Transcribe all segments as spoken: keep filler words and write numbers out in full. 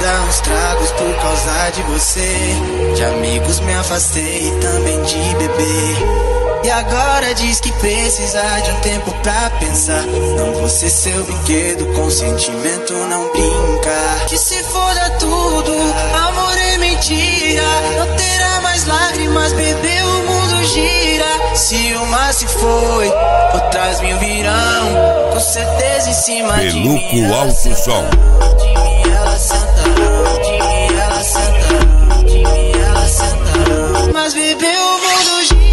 dar uns tragos por causa de você. De amigos me afastei e também de beber. E agora diz que precisa de um tempo pra pensar. Não vou ser seu brinquedo, com sentimento não brinca. Que se foda tudo, amor é mentira. Não terá mais lágrimas, bebê, o mundo gira. Se uma se foi, outras mil virão. Com certeza em cima de mim. Peluco Alto Som. De mim ela sentarão, de mim ela sentarão, de mim ela sentarão. Mas bebê, o mundo gira.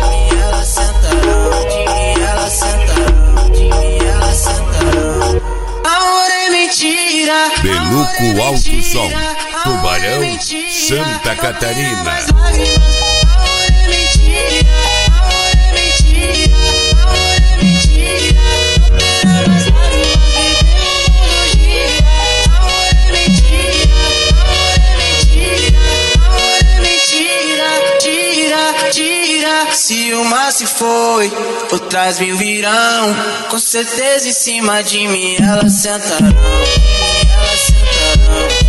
De mim ela sentarão, de mim ela sentarão. Amor é mentira. Peluco Alto Som, Tubarão, Santa Catarina. Amor é mentira, amor é mentira, amor é mentira. Não terá mais lágrimas, bebê, o mundo gira. Amor é mentira, amor é mentira, amor é mentira. Tira, tira. Se uma se foi, outras mil virão. Com certeza em cima de mim elas sentarão, de mim elas sentarão.